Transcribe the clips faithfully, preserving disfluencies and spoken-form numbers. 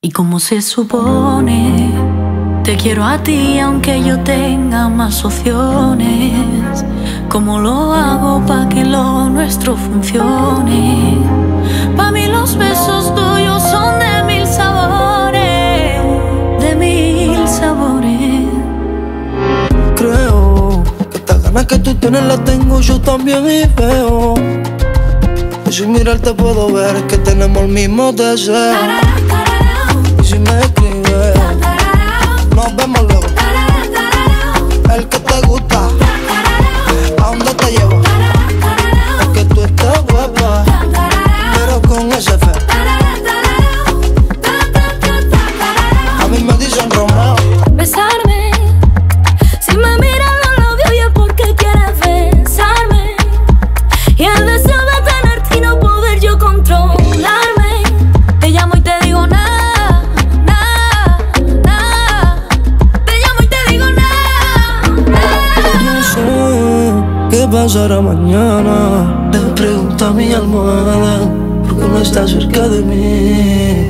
Y como se supone, te quiero a ti aunque yo tenga más opciones. ¿Cómo lo hago pa' que lo nuestro funcione? Pa' mí los besos tuyos son de mil sabores, de mil sabores. Creo que estas ganas que tú tienes las tengo yo también y veo que sin mirarte puedo ver que tenemos el mismo deseo. Y si me escribes, nos vemos luego. El que te gusta, ¿a dónde te llevo? Es que tú estás guapa, pero con ese fe. A mí me dicen Romeo. Besarme, si me miras los labios y es porque quieres besarme. Y el deseo de tenerte y no poder yo controlarme. Te llamo y te digo nada, nada, nada. Te llamo y te digo nada, nada. No sé qué pasará mañana. Le pregunto a mi almohada por qué no está cerca de mí.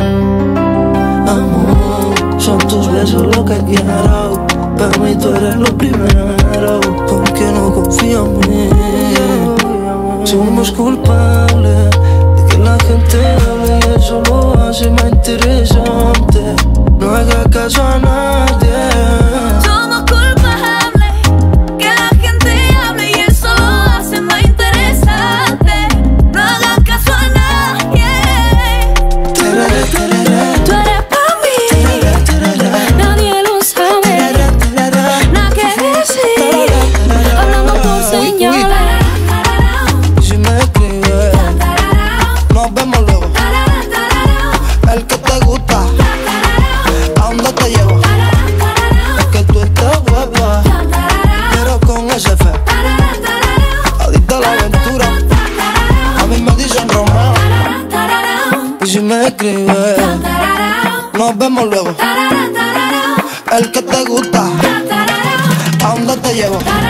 Amor, son tus besos lo que quiero. Para mí tú eres lo primero. ¿Por qué no confío en mí? Somos culpables de que la gente hable y eso lo hace más interesante. No hagas caso a nadie. Somos culpables que la gente hable y eso lo hace más interesante. No hagas caso a nadie. Tereré, tereré. Tú eres pa' mí, nadie lo sabe. Nada que decir, hablando por señales. Y si me escribes, nos vemos luego. El que te gusta, ¿a dónde te llevo? Es que tú estás guapa, pero con ese fe. Adicta a la aventura, a mí me dicen Romeo. Y si me escribes, nos vemos luego. El que te gusta, ¿a dónde te llevo?